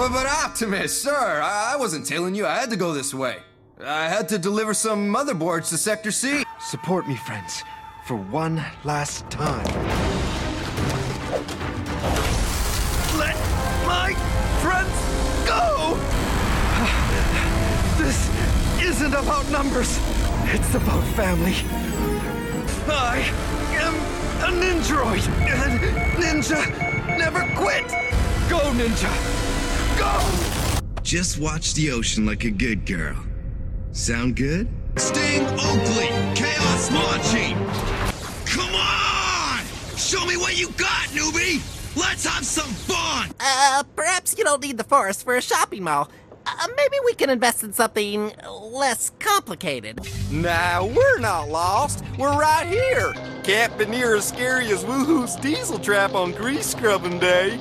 But Optimus, sir, I wasn't telling you I had to go this way. I had to deliver some motherboards to Sector C. Support me, friends, for one last time. Let my friends go! This isn't about numbers. It's about family. I am a Ninjroid, and Ninja never quit. Go, Ninja! Go! Just watch the ocean like a good girl. Sound good? Sting Oakley, Chaos launching! Come on! Show me what you got, newbie! Let's have some fun! Perhaps you don't need the forest for a shopping mall. Maybe we can invest in something less complicated. Nah, we're not lost. We're right here. Can't be near as scary as Woohoo's diesel trap on grease scrubbing day.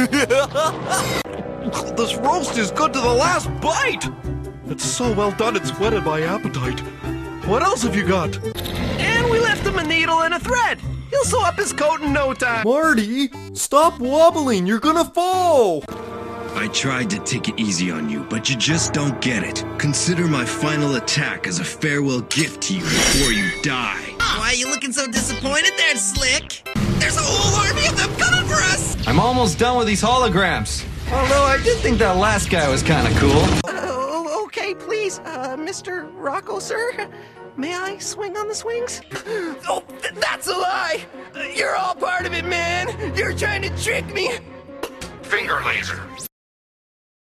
This roast is good to the last bite. It's so well done it's whetted my appetite. What else have you got? And we left him a needle and a thread. He'll sew up his coat in no time. Marty, stop wobbling. You're gonna fall. I tried to take it easy on you, but you just don't get it. Consider my final attack as a farewell gift to you before you die. Why are you looking so disappointed there, Slick? There's a whole army of them coming for us! I'm almost done with these holograms. Although I did think that last guy was kind of cool. Okay, please, Mr. Rocco, sir. May I swing on the swings? Oh, that's a lie! You're all part of it, man! You're trying to trick me! Finger laser.